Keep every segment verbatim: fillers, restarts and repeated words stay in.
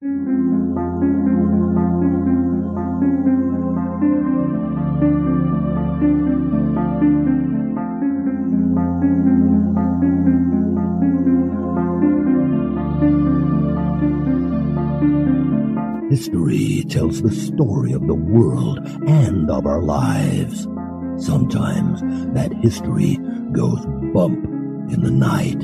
History tells the story of the world and of our lives. Sometimes that history goes bump in the night.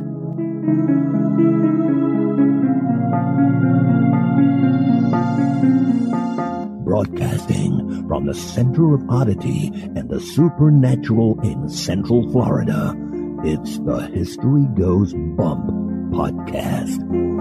Broadcasting from the center of oddity and the supernatural in Central Florida, it's the History Goes Bump podcast.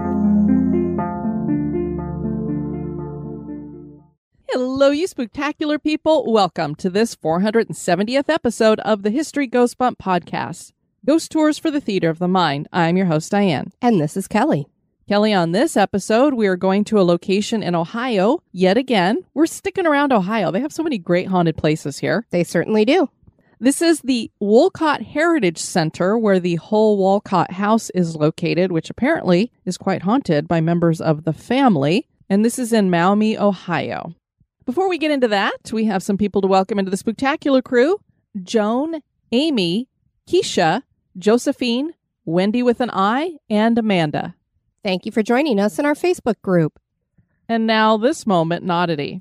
Hello, you spooktacular people. Welcome to this four hundred seventieth episode of the History Goes Bump podcast. Ghost Tours for the Theater of the Mind. I'm your host, Diane. And this is Kelly. Kelly, on this episode, we are going to a location in Ohio. Yet again, we're sticking around Ohio. They have so many great haunted places here. They certainly do. This is the Wolcott Heritage Center, where the whole Wolcott house is located, which apparently is quite haunted by members of the family. And this is in Maumee, Ohio. Before we get into that, we have some people to welcome into the spooktacular crew. Joan, Amy, Keisha, Josephine, Wendy with an I, and Amanda. Thank you for joining us in our Facebook group. And now this moment in oddity.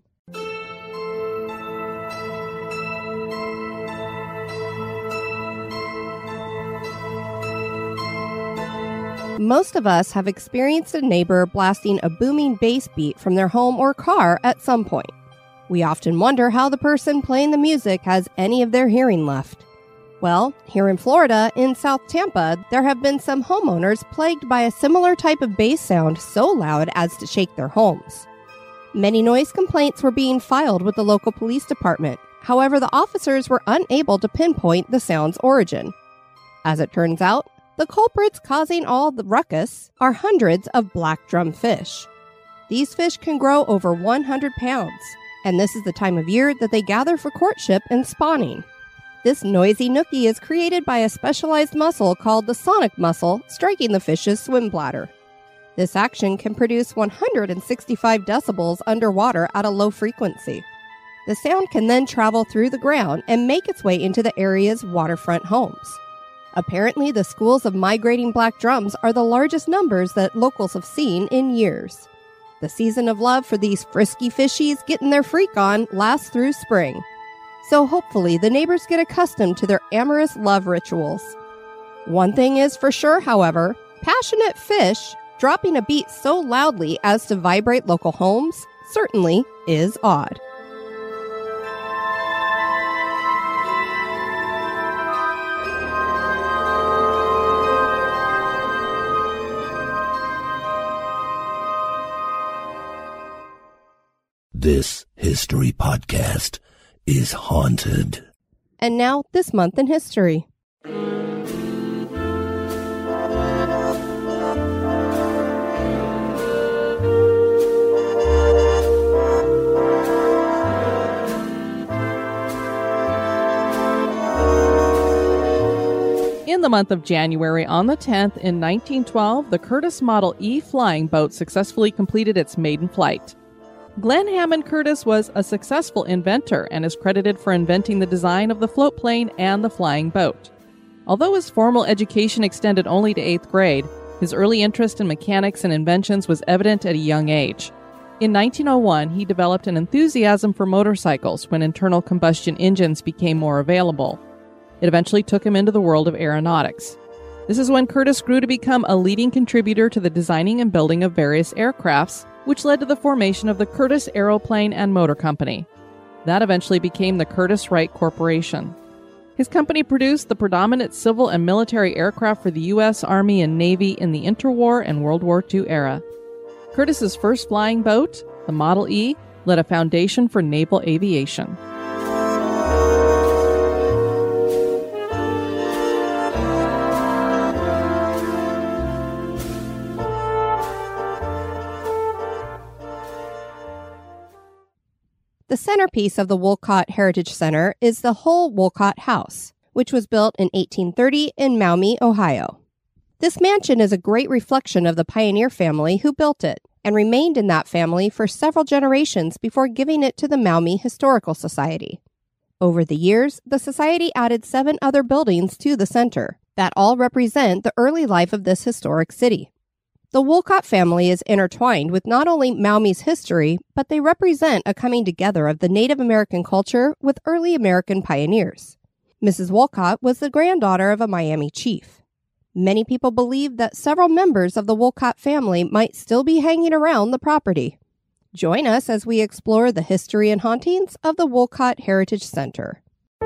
Most of us have experienced a neighbor blasting a booming bass beat from their home or car at some point. We often wonder how the person playing the music has any of their hearing left. Well, here in Florida, in South Tampa, there have been some homeowners plagued by a similar type of bass sound so loud as to shake their homes. Many noise complaints were being filed with the local police department. However, the officers were unable to pinpoint the sound's origin. As it turns out, the culprits causing all the ruckus are hundreds of black drum fish. These fish can grow over one hundred pounds, and this is the time of year that they gather for courtship and spawning. This noisy nookie is created by a specialized muscle called the sonic muscle striking the fish's swim bladder. This action can produce one hundred sixty-five decibels underwater at a low frequency. The sound can then travel through the ground and make its way into the area's waterfront homes. Apparently, the schools of migrating black drums are the largest numbers that locals have seen in years. The season of love for these frisky fishies getting their freak on lasts through spring. So hopefully the neighbors get accustomed to their amorous love rituals. One thing is for sure, however, passionate fish dropping a beat so loudly as to vibrate local homes certainly is odd. This history podcast is haunted. And now, this month in history. In the month of January, on the tenth, in nineteen twelve, the Curtiss Model E flying boat successfully completed its maiden flight. Glenn Hammond Curtiss was a successful inventor and is credited for inventing the design of the float plane and the flying boat. Although his formal education extended only to eighth grade, his early interest in mechanics and inventions was evident at a young age. In nineteen oh one, he developed an enthusiasm for motorcycles when internal combustion engines became more available. It eventually took him into the world of aeronautics. This is when Curtiss grew to become a leading contributor to the designing and building of various aircrafts, which led to the formation of the Curtiss Aeroplane and Motor Company. That eventually became the Curtiss-Wright Corporation. His company produced the predominant civil and military aircraft for the U S Army and Navy in the interwar and World War Two era. Curtiss's first flying boat, the Model E, laid a foundation for naval aviation. The centerpiece of the Wolcott Heritage Center is the whole Wolcott House, which was built in eighteen thirty in Maumee, Ohio. This mansion is a great reflection of the pioneer family who built it, and remained in that family for several generations before giving it to the Maumee Historical Society. Over the years, the society added seven other buildings to the center that all represent the early life of this historic city. The Wolcott family is intertwined with not only Maumee's history, but they represent a coming together of the Native American culture with early American pioneers. Missus Wolcott was the granddaughter of a Miami chief. Many people believe that several members of the Wolcott family might still be hanging around the property. Join us as we explore the history and hauntings of the Wolcott Heritage Center.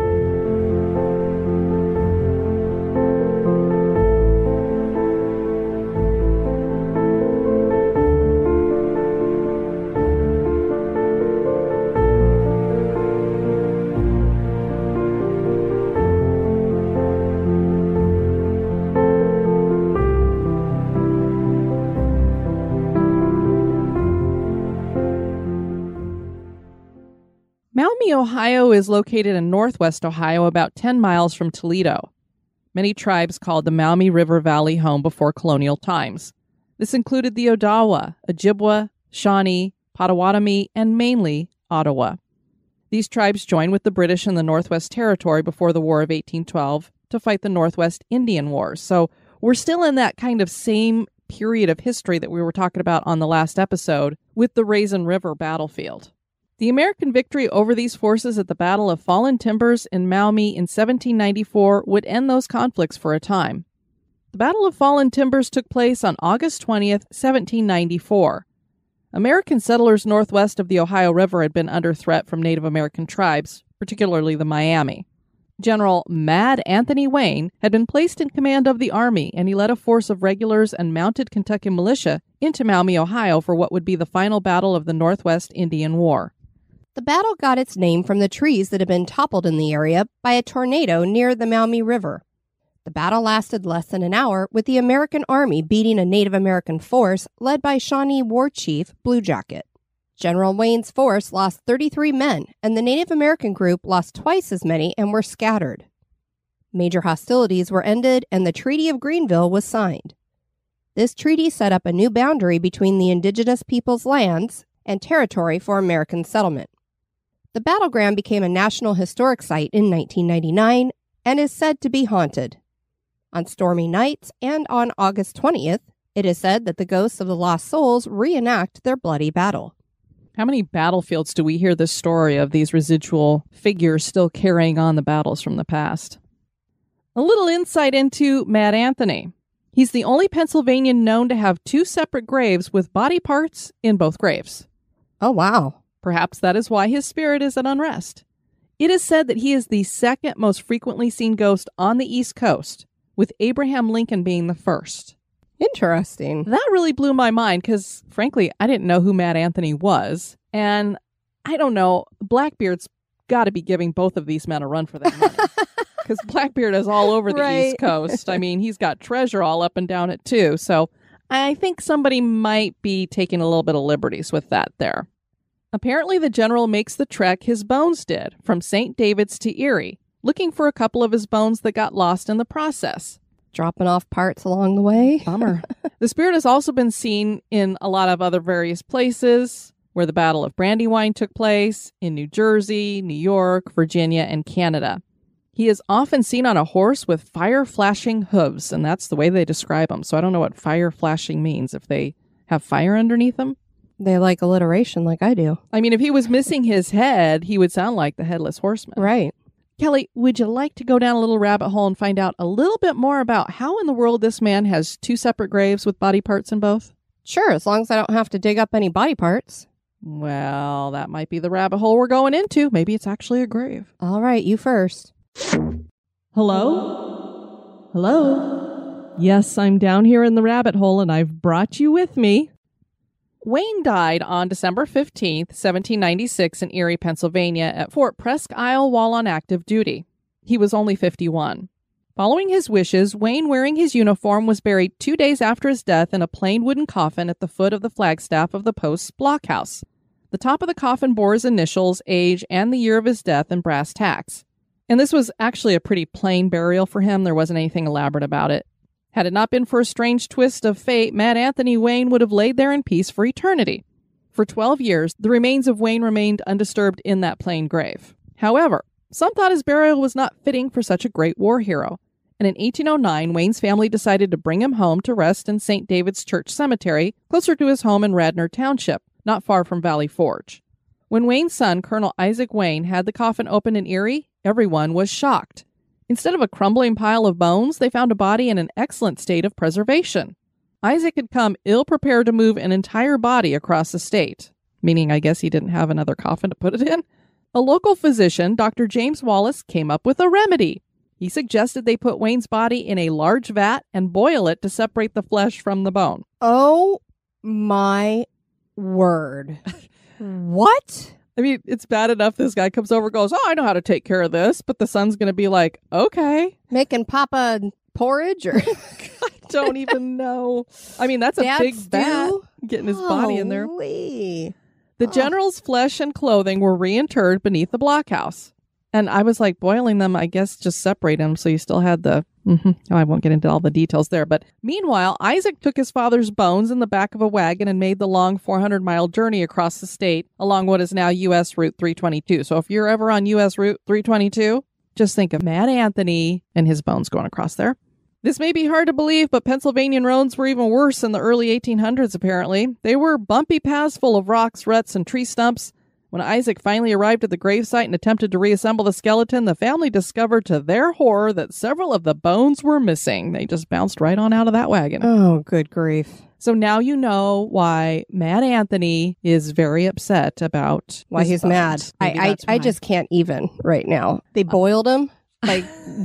Maumee, Ohio is located in northwest Ohio, about ten miles from Toledo. Many tribes called the Maumee River Valley home before colonial times. This included the Odawa, Ojibwa, Shawnee, Potawatomi, and mainly Ottawa. These tribes joined with the British in the Northwest Territory before the War of eighteen twelve to fight the Northwest Indian Wars. So we're still in that kind of same period of history that we were talking about on the last episode with the Raisin River battlefield. The American victory over these forces at the Battle of Fallen Timbers in Maumee in seventeen ninety-four would end those conflicts for a time. The Battle of Fallen Timbers took place on August twentieth, seventeen ninety-four. American settlers northwest of the Ohio River had been under threat from Native American tribes, particularly the Miami. General Mad Anthony Wayne had been placed in command of the army, and he led a force of regulars and mounted Kentucky militia into Maumee, Ohio for what would be the final battle of the Northwest Indian War. The battle got its name from the trees that had been toppled in the area by a tornado near the Maumee River. The battle lasted less than an hour, with the American Army beating a Native American force led by Shawnee War Chief Blue Jacket. General Wayne's force lost thirty-three men, and the Native American group lost twice as many and were scattered. Major hostilities were ended, and the Treaty of Greenville was signed. This treaty set up a new boundary between the indigenous peoples' lands and territory for American settlement. The battleground became a National Historic Site in nineteen ninety-nine and is said to be haunted. On stormy nights and on August twentieth, it is said that the ghosts of the lost souls reenact their bloody battle. How many battlefields do we hear this story of these residual figures still carrying on the battles from the past? A little insight into Mad Anthony. He's the only Pennsylvanian known to have two separate graves with body parts in both graves. Oh, wow. Perhaps that is why his spirit is at unrest. It is said that he is the second most frequently seen ghost on the East Coast, with Abraham Lincoln being the first. Interesting. That really blew my mind because, frankly, I didn't know who Mad Anthony was. And I don't know, Blackbeard's got to be giving both of these men a run for their money. Because Blackbeard is all over the Right. East Coast. I mean, he's got treasure all up and down it, too. So I think somebody might be taking a little bit of liberties with that there. Apparently, the general makes the trek his bones did, from Saint David's to Erie, looking for a couple of his bones that got lost in the process. Dropping off parts along the way. Bummer. The spirit has also been seen in a lot of other various places, where the Battle of Brandywine took place, in New Jersey, New York, Virginia, and Canada. He is often seen on a horse with fire-flashing hooves, and that's the way they describe him. So I don't know what fire-flashing means, if they have fire underneath them. They like alliteration like I do. I mean, if he was missing his head, he would sound like the Headless Horseman. Right. Kelly, would you like to go down a little rabbit hole and find out a little bit more about how in the world this man has two separate graves with body parts in both? Sure, as long as I don't have to dig up any body parts. Well, that might be the rabbit hole we're going into. Maybe it's actually a grave. All right, you first. Hello? Hello? Yes, I'm down here in the rabbit hole, and I've brought you with me. Wayne died on December fifteenth, seventeen ninety-six in Erie, Pennsylvania at Fort Presque Isle while on active duty. He was only fifty-one. Following his wishes, Wayne, wearing his uniform, was buried two days after his death in a plain wooden coffin at the foot of the flagstaff of the post's blockhouse. The top of the coffin bore his initials, age, and the year of his death in brass tacks. And this was actually a pretty plain burial for him. There wasn't anything elaborate about it. Had it not been for a strange twist of fate, Mad Anthony Wayne would have laid there in peace for eternity. For twelve years, the remains of Wayne remained undisturbed in that plain grave. However, some thought his burial was not fitting for such a great war hero, and in eighteen oh nine, Wayne's family decided to bring him home to rest in Saint David's Church Cemetery, closer to his home in Radnor Township, not far from Valley Forge. When Wayne's son, Colonel Isaac Wayne, had the coffin opened in Erie, everyone was shocked. Instead of a crumbling pile of bones, they found a body in an excellent state of preservation. Isaac had come ill-prepared to move an entire body across the state, meaning I guess he didn't have another coffin to put it in. A local physician, Doctor James Wallace, came up with a remedy. He suggested they put Wayne's body in a large vat and boil it to separate the flesh from the bone. Oh my word. What? I mean, it's bad enough this guy comes over and goes, oh, I know how to take care of this. But the son's going to be like, okay. Making Papa porridge or... I don't even know. I mean, that's a Dad's big vat, getting his body in there. Holy. The Oh. general's flesh and clothing were reinterred beneath the blockhouse. And I was like, boiling them, I guess, just separate them so you still had the... Mm-hmm. Oh, I won't get into all the details there. But meanwhile, Isaac took his father's bones in the back of a wagon and made the long four hundred mile journey across the state along what is now U S Route three twenty-two. So if you're ever on U S Route three twenty-two, just think of Mad Anthony and his bones going across there. This may be hard to believe, but Pennsylvania roads were even worse in the early eighteen hundreds, apparently. They were bumpy paths full of rocks, ruts, and tree stumps. When Isaac finally arrived at the gravesite and attempted to reassemble the skeleton, the family discovered to their horror that several of the bones were missing. They just bounced right on out of that wagon. Oh, good grief. So now you know why Mad Anthony is very upset about Why his he's bones. mad. I, Maybe I, that's I why. just can't even right now. They boiled him. Like,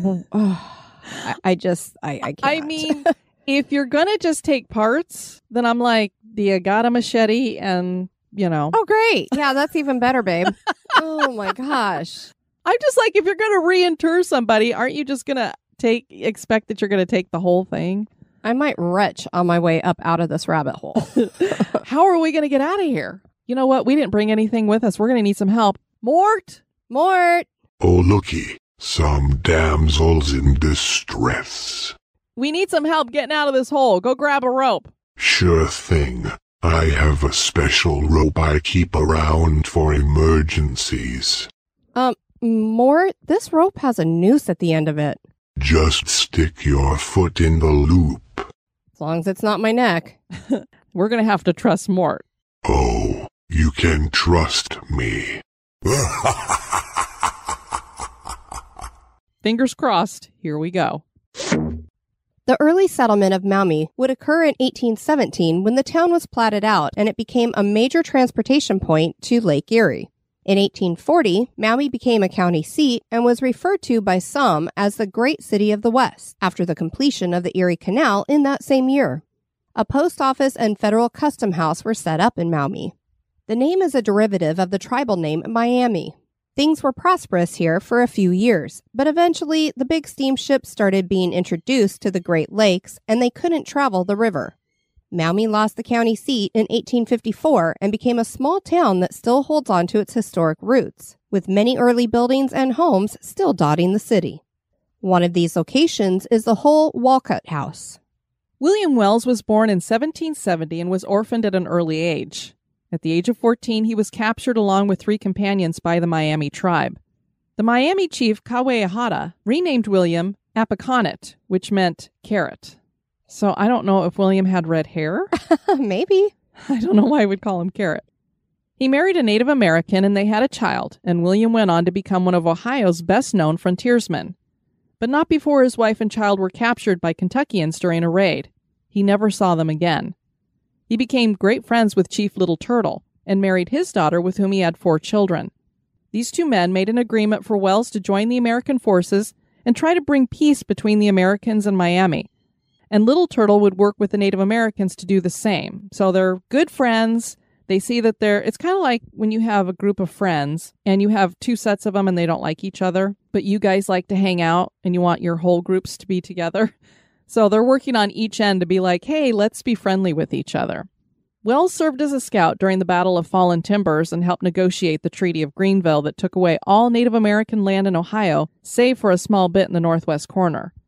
oh, I, I just, I, I can't. I mean, if you're going to just take parts, then I'm like, do you got a machete and... You know, Oh, great. Yeah, that's even better, babe. Oh, my gosh. I'm just like, if you're going to reinter somebody, aren't you just going to take, expect that you're going to take the whole thing? I might retch on my way up out of this rabbit hole. How are we going to get out of here? You know what? We didn't bring anything with us. We're going to need some help. Mort! Mort! Oh, looky, some damsels in distress. We need some help getting out of this hole. Go grab a rope. Sure thing. I have a special rope I keep around for emergencies. Um, Mort, this rope has a noose at the end of it. Just stick your foot in the loop. As long as it's not my neck. We're going to have to trust Mort. Oh, you can trust me. Fingers crossed. Here we go. The early settlement of Maumee would occur in eighteen seventeen when the town was platted out and it became a major transportation point to Lake Erie. In eighteen forty, Maumee became a county seat and was referred to by some as the Great City of the West after the completion of the Erie Canal in that same year. A post office and federal custom house were set up in Maumee. The name is a derivative of the tribal name Miami. Things were prosperous here for a few years, but eventually the big steamships started being introduced to the Great Lakes and they couldn't travel the river. Maumee lost the county seat in eighteen fifty-four and became a small town that still holds on to its historic roots, with many early buildings and homes still dotting the city. One of these locations is the Hull Walcott House. William Wells was born in seventeen seventy and was orphaned at an early age. At the age of fourteen, he was captured along with three companions by the Miami tribe. The Miami chief, Kawehata, renamed William Appaconnet, which meant carrot. So I don't know if William had red hair. Maybe. I don't know why I would call him carrot. He married a Native American and they had a child, and William went on to become one of Ohio's best-known frontiersmen. But not before his wife and child were captured by Kentuckians during a raid. He never saw them again. He became great friends with Chief Little Turtle and married his daughter, with whom he had four children. These two men made an agreement for Wells to join the American forces and try to bring peace between the Americans and Miami. And Little Turtle would work with the Native Americans to do the same. So they're good friends. They see that they're, it's kind of like when you have a group of friends and you have two sets of them and they don't like each other, but you guys like to hang out and you want your whole groups to be together. So they're working on each end to be like, hey, let's be friendly with each other. Wells served as a scout during the Battle of Fallen Timbers and helped negotiate the Treaty of Greenville that took away all Native American land in Ohio, save for a small bit in the northwest corner.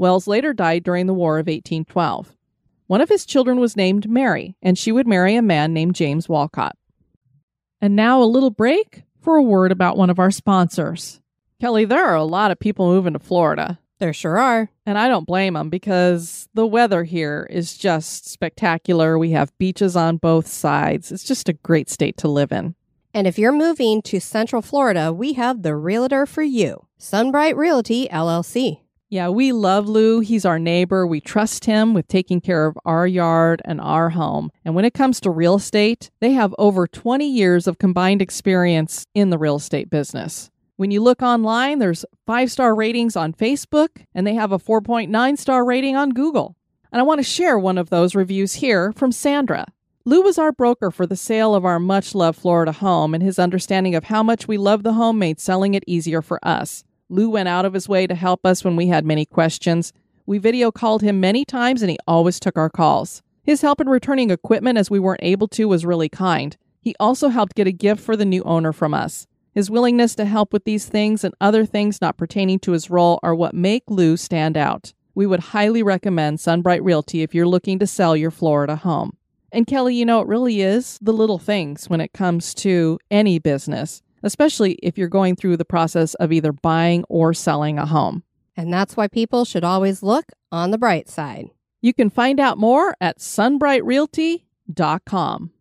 Wells later died during the War of eighteen twelve. One of his children was named Mary, and she would marry a man named James Walcott. And now a little break for a word about one of our sponsors. Kelly, there are a lot of people moving to Florida. There sure are. And I don't blame them because the weather here is just spectacular. We have beaches on both sides. It's just a great state to live in. And if you're moving to Central Florida, we have the realtor for you, Sunbright Realty, L L C. Yeah, we love Lou. He's our neighbor. We trust him with taking care of our yard and our home. And when it comes to real estate, they have over twenty years of combined experience in the real estate business. When you look online, there's five-star ratings on Facebook, and they have a four point nine star rating on Google. And I want to share one of those reviews here from Sandra. Lou was our broker for the sale of our much-loved Florida home, and his understanding of how much we love the home made selling it easier for us. Lou went out of his way to help us when we had many questions. We video called him many times, and he always took our calls. His help in returning equipment as we weren't able to was really kind. He also helped get a gift for the new owner from us. His willingness to help with these things and other things not pertaining to his role are what make Lou stand out. We would highly recommend Sunbright Realty if you're looking to sell your Florida home. And Kelly, you know, it really is the little things when it comes to any business, especially if you're going through the process of either buying or selling a home. And that's why people should always look on the bright side. You can find out more at sunbright realty dot com.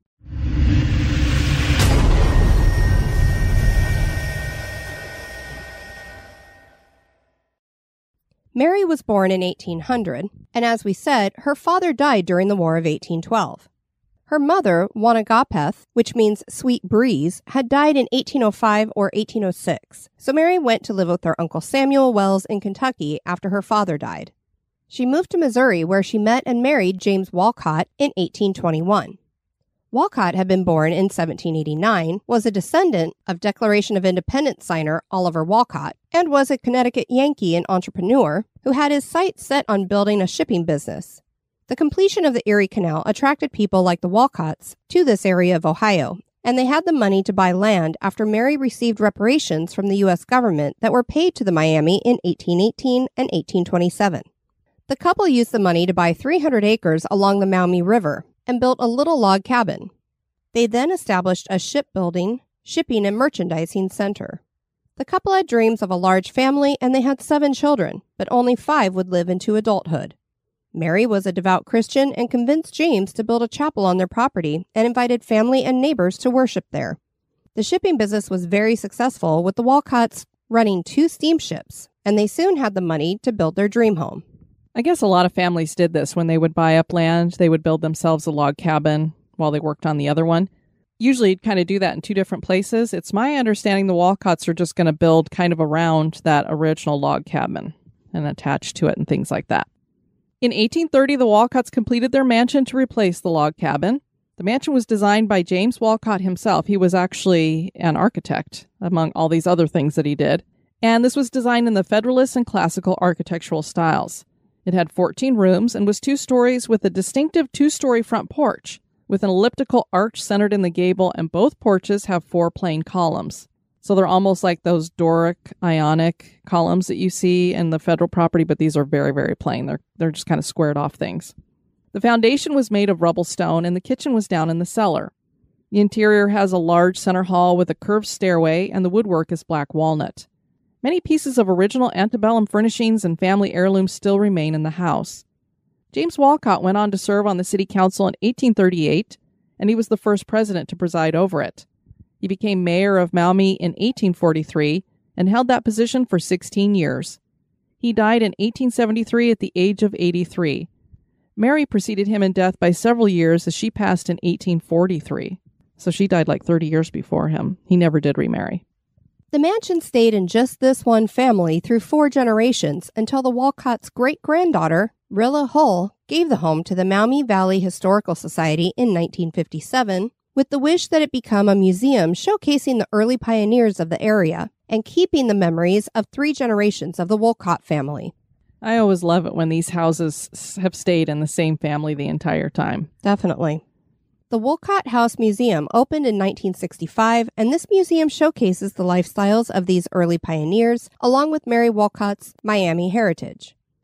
Mary was born in eighteen hundred, and as we said, her father died during the War of eighteen twelve. Her mother, Wanagapeth, which means sweet breeze, had died in eighteen oh five or eighteen oh six, so Mary went to live with her Uncle Samuel Wells in Kentucky after her father died. She moved to Missouri where she met and married James Walcott in eighteen twenty-one. Walcott had been born in seventeen eighty-nine, was a descendant of Declaration of Independence signer Oliver Walcott, and was a Connecticut Yankee and entrepreneur who had his sights set on building a shipping business. The completion of the Erie Canal attracted people like the Walcotts to this area of Ohio, and they had the money to buy land after Mary received reparations from the U S government that were paid to the Miami in eighteen eighteen and eighteen twenty-seven. The couple used the money to buy three hundred acres along the Maumee River and built a little log cabin. They then established a shipbuilding, shipping, and merchandising center. The couple had dreams of a large family, and they had seven children, but only five would live into adulthood. Mary was a devout Christian and convinced James to build a chapel on their property and invited family and neighbors to worship there. The shipping business was very successful, with the Walcotts running two steamships, and they soon had the money to build their dream home. I guess a lot of families did this. When they would buy up land, they would build themselves a log cabin while they worked on the other one. Usually you'd kind of do that in two different places. It's my understanding the Walcotts are just going to build kind of around that original log cabin and attach to it and things like that. In eighteen thirty, the Walcotts completed their mansion to replace the log cabin. The mansion was designed by James Walcott himself. He was actually an architect, among all these other things that he did. And this was designed in the Federalist and classical architectural styles. It had fourteen rooms and was two stories with a distinctive two-story front porch, with an elliptical arch centered in the gable, and both porches have four plain columns. So they're almost like those Doric Ionic columns that you see in the federal property, but these are very, very plain. They're they're just kind of squared off things. The foundation was made of rubble stone, and the kitchen was down in the cellar. The interior has a large center hall with a curved stairway, and the woodwork is black walnut. Many pieces of original antebellum furnishings and family heirlooms still remain in the house. James Walcott went on to serve on the city council in eighteen thirty-eight, and he was the first president to preside over it. He became mayor of Maumee in eighteen forty-three and held that position for sixteen years. He died in eighteen seventy-three at the age of eighty-three. Mary preceded him in death by several years as she passed in eighteen forty-three. So she died like thirty years before him. He never did remarry. The mansion stayed in just this one family through four generations until the Walcott's great-granddaughter, Rilla Hull, gave the home to the Maumee Valley Historical Society in nineteen fifty-seven, with the wish that it become a museum showcasing the early pioneers of the area and keeping the memories of three generations of the Walcott family. I always love it when these houses have stayed in the same family the entire time. Definitely. The Walcott House Museum opened in nineteen sixty-five, and this museum showcases the lifestyles of these early pioneers, along with Mary Walcott's Miami heritage.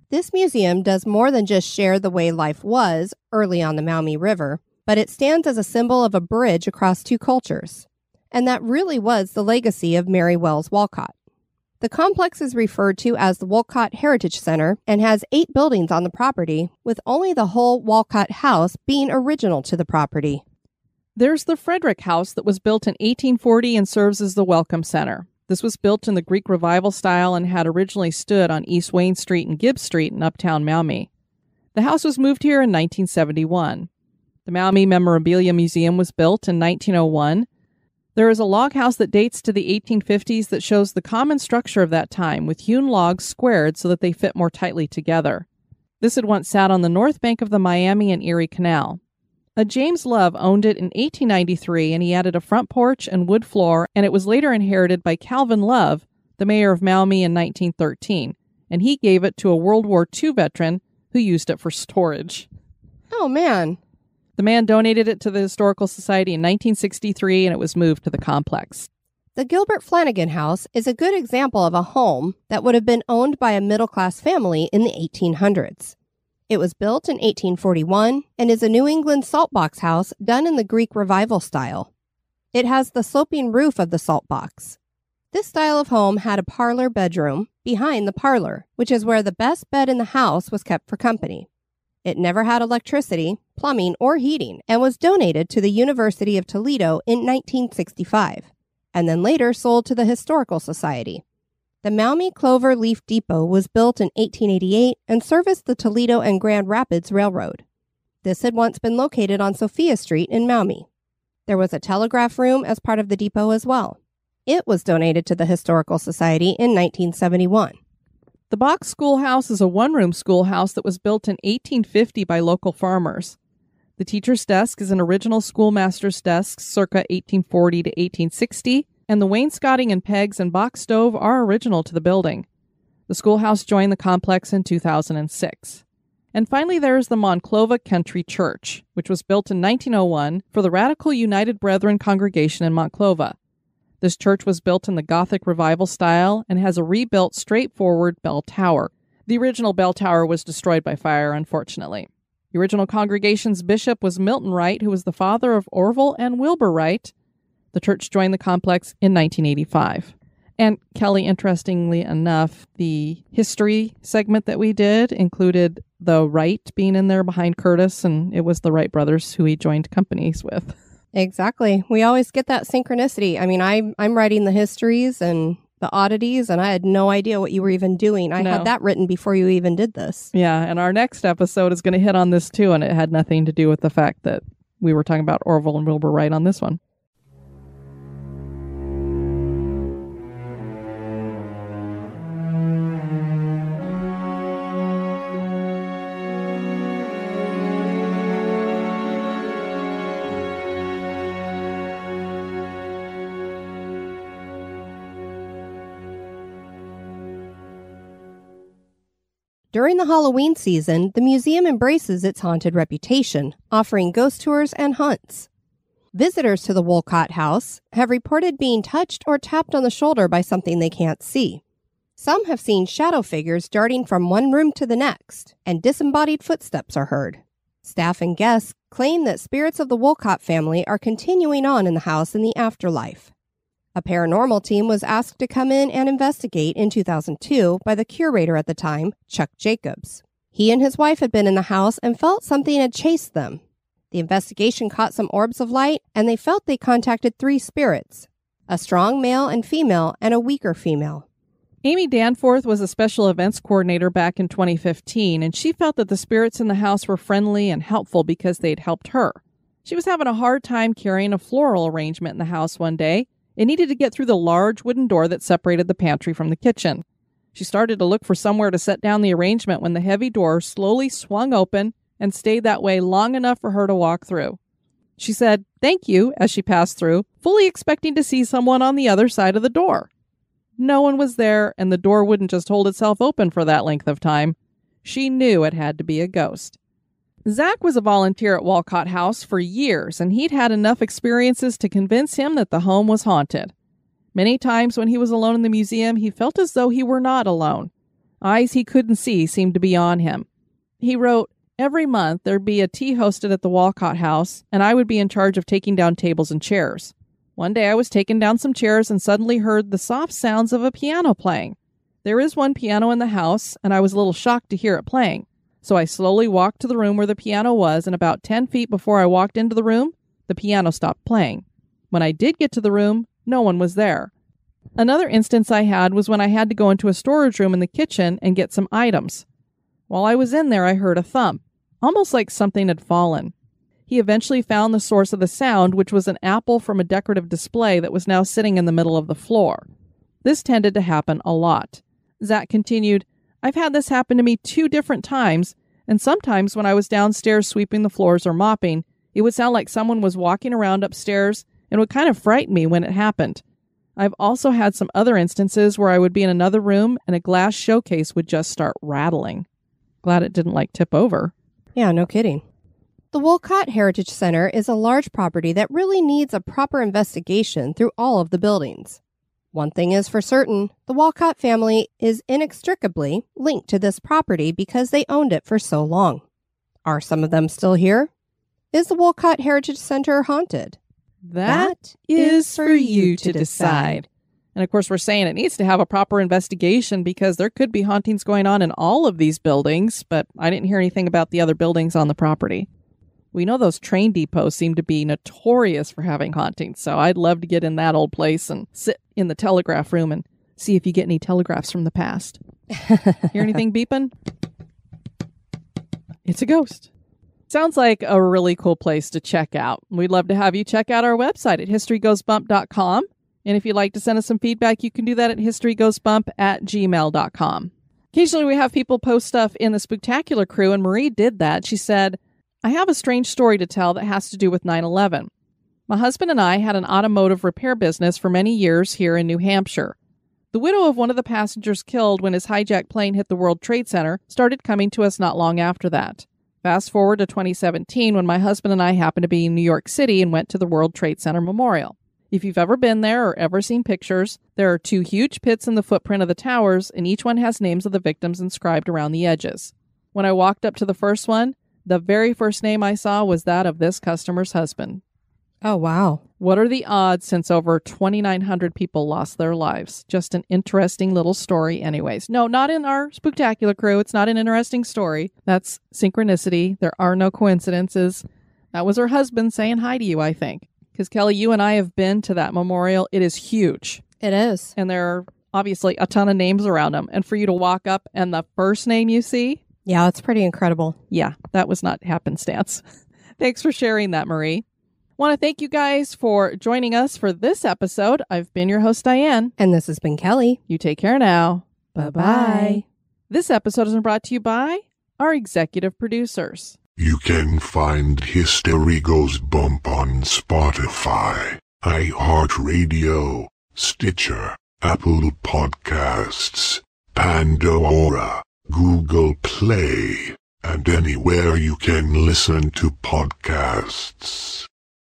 This museum does more than just share the way life was early on the Maumee River, but it stands as a symbol of a bridge across two cultures. And that really was the legacy of Mary Wells Walcott. The complex is referred to as the Wolcott Heritage Center and has eight buildings on the property, with only the whole Walcott House being original to the property. There's the Frederick House that was built in eighteen forty and serves as the Welcome Center. This was built in the Greek Revival style and had originally stood on East Wayne Street and Gibbs Street in uptown Maumee. The house was moved here in nineteen seventy-one. The Maumee Memorabilia Museum was built in nineteen oh one. There is a log house that dates to the eighteen fifties that shows the common structure of that time, with hewn logs squared so that they fit more tightly together. This had once sat on the north bank of the Miami and Erie Canal. A James Love owned it in eighteen ninety-three, and he added a front porch and wood floor, and it was later inherited by Calvin Love, the mayor of Maumee, in nineteen thirteen, and he gave it to a World War Two veteran who used it for storage. Oh, man. The man donated it to the Historical Society in nineteen sixty-three, and it was moved to the complex. The Gilbert Flanagan House is a good example of a home that would have been owned by a middle-class family in the eighteen hundreds. It was built in eighteen forty-one and is a New England saltbox house done in the Greek Revival style. It has the sloping roof of the saltbox. This style of home had a parlor bedroom behind the parlor, which is where the best bed in the house was kept for company. It never had electricity, plumbing, or heating, and was donated to the University of Toledo in nineteen sixty-five, and then later sold to the Historical Society. The Maumee Clover Leaf Depot was built in eighteen eighty-eight and serviced the Toledo and Grand Rapids Railroad. This had once been located on Sophia Street in Maumee. There was a telegraph room as part of the depot as well. It was donated to the Historical Society in nineteen seventy-one. The Box Schoolhouse is a one-room schoolhouse that was built in eighteen fifty by local farmers. The teacher's desk is an original schoolmaster's desk circa eighteen forty to eighteen sixty, and the wainscoting and pegs and box stove are original to the building. The schoolhouse joined the complex in two thousand six. And finally, there is the Monclova Country Church, which was built in nineteen oh one for the Radical United Brethren congregation in Monclova. This church was built in the Gothic Revival style and has a rebuilt straightforward bell tower. The original bell tower was destroyed by fire, unfortunately. The original congregation's bishop was Milton Wright, who was the father of Orville and Wilbur Wright. The church joined the complex in nineteen eighty-five. And Kelly, interestingly enough, the history segment that we did included the Wright being in there behind Curtis, and it was the Wright brothers who he joined companies with. Exactly. We always get that synchronicity. I mean, I'm, I'm writing the histories and the oddities, and I had no idea what you were even doing. I No. had that written before you even did this. Yeah, and our next episode is going to hit on this too, and it had nothing to do with the fact that we were talking about Orville and Wilbur Wright on this one. During the Halloween season, the museum embraces its haunted reputation, offering ghost tours and hunts. Visitors to the Wolcott House have reported being touched or tapped on the shoulder by something they can't see. Some have seen shadow figures darting from one room to the next, and disembodied footsteps are heard. Staff and guests claim that spirits of the Wolcott family are continuing on in the house in the afterlife. A paranormal team was asked to come in and investigate in two thousand two by the curator at the time, Chuck Jacobs. He and his wife had been in the house and felt something had chased them. The investigation caught some orbs of light, and they felt they contacted three spirits, a strong male and female and a weaker female. Amy Danforth was a special events coordinator back in twenty fifteen, and she felt that the spirits in the house were friendly and helpful because they'd helped her. She was having a hard time carrying a floral arrangement in the house one day. It needed to get through the large wooden door that separated the pantry from the kitchen. She started to look for somewhere to set down the arrangement when the heavy door slowly swung open and stayed that way long enough for her to walk through. She said, "Thank you," as she passed through, fully expecting to see someone on the other side of the door. No one was there, and the door wouldn't just hold itself open for that length of time. She knew it had to be a ghost. Zach was a volunteer at Wolcott House for years, and he'd had enough experiences to convince him that the home was haunted. Many times when he was alone in the museum, he felt as though he were not alone. Eyes he couldn't see seemed to be on him. He wrote, every month there'd be a tea hosted at the Walcott House, and I would be in charge of taking down tables and chairs. One day I was taking down some chairs and suddenly heard the soft sounds of a piano playing. There is one piano in the house, and I was a little shocked to hear it playing. So I slowly walked to the room where the piano was, and about ten feet before I walked into the room, the piano stopped playing. When I did get to the room, no one was there. Another instance I had was when I had to go into a storage room in the kitchen and get some items. While I was in there, I heard a thump, almost like something had fallen. He eventually found the source of the sound, which was an apple from a decorative display that was now sitting in the middle of the floor. This tended to happen a lot. Zach continued, I've had this happen to me two different times, and sometimes when I was downstairs sweeping the floors or mopping, it would sound like someone was walking around upstairs and would kind of frighten me when it happened. I've also had some other instances where I would be in another room and a glass showcase would just start rattling. Glad it didn't like tip over. Yeah, no kidding. The Wolcott Heritage Center is a large property that really needs a proper investigation through all of the buildings. One thing is for certain, the Wolcott family is inextricably linked to this property because they owned it for so long. Are some of them still here? Is the Wolcott Heritage Center haunted? That is for you to decide. And of course, we're saying it needs to have a proper investigation because there could be hauntings going on in all of these buildings, but I didn't hear anything about the other buildings on the property. We know those train depots seem to be notorious for having hauntings, so I'd love to get in that old place and sit in the telegraph room and see if you get any telegraphs from the past. Hear anything beeping? It's a ghost. Sounds like a really cool place to check out. We'd love to have you check out our website at history goes bump dot com. And if you'd like to send us some feedback, you can do that at history goes bump at gmail dot com. Occasionally we have people post stuff in the Spooktacular crew, and Marie did that. She said, I have a strange story to tell that has to do with nine eleven. My husband and I had an automotive repair business for many years here in New Hampshire. The widow of one of the passengers killed when his hijacked plane hit the World Trade Center started coming to us not long after that. Fast forward to twenty seventeen when my husband and I happened to be in New York City and went to the World Trade Center Memorial. If you've ever been there or ever seen pictures, there are two huge pits in the footprint of the towers, and each one has names of the victims inscribed around the edges. When I walked up to the first one, the very first name I saw was that of this customer's husband. Oh, wow. What are the odds since over twenty-nine hundred people lost their lives? Just an interesting little story anyways. No, not in our Spooktacular crew. It's not an interesting story. That's synchronicity. There are no coincidences. That was her husband saying hi to you, I think. Because, Kelly, you and I have been to that memorial. It is huge. It is. And there are obviously a ton of names around them. And for you to walk up and the first name you see... Yeah, it's pretty incredible. Yeah, that was not happenstance. Thanks for sharing that, Marie. Want to thank you guys for joining us for this episode. I've been your host, Diane. And this has been Kelly. You take care now. Bye-bye. Bye-bye. This episode has been brought to you by our executive producers. You can find History Goes Bump on Spotify, iHeartRadio, Stitcher, Apple Podcasts, Pandora, Google Play, and anywhere you can listen to podcasts.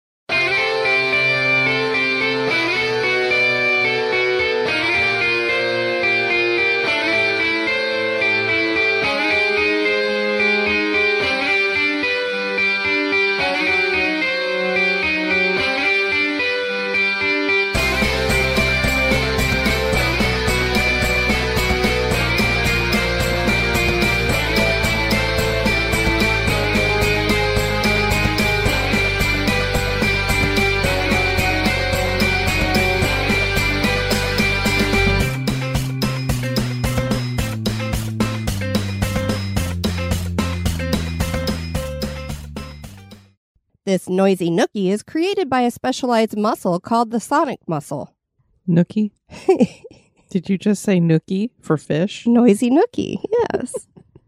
This noisy nookie is created by a specialized muscle called the sonic muscle. Nookie? Did you just say nookie for fish? Noisy nookie, yes.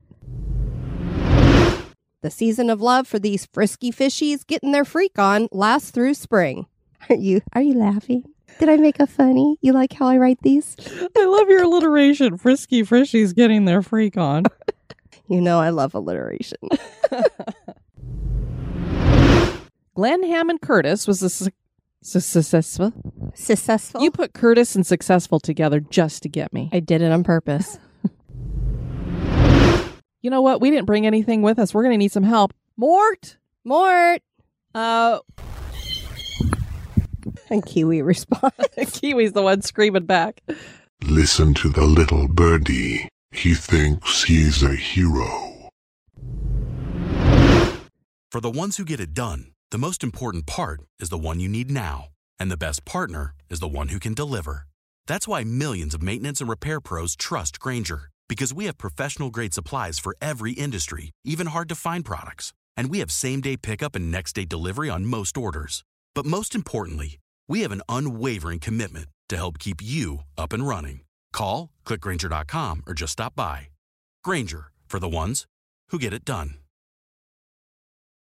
The season of love for these frisky fishies getting their freak on lasts through spring. Are you are you laughing? Did I make a funny? You like how I write these? I love your alliteration. Frisky frishies getting their freak on. You know I love alliteration. Glenn Hammond Curtis was a su- su- successful. Successful? You put Curtis and successful together just to get me. I did it on purpose. You know what? We didn't bring anything with us. We're going to need some help. Mort! Mort! Uh, And Kiwi responds. Kiwi's the one screaming back. Listen to the little birdie. He thinks he's a hero. For the ones who get it done, the most important part is the one you need now. And the best partner is the one who can deliver. That's why millions of maintenance and repair pros trust Grainger, because we have professional-grade supplies for every industry, even hard-to-find products. And we have same-day pickup and next-day delivery on most orders. But most importantly, we have an unwavering commitment to help keep you up and running. Call, click Grainger dot com, or just stop by. Grainger, for the ones who get it done.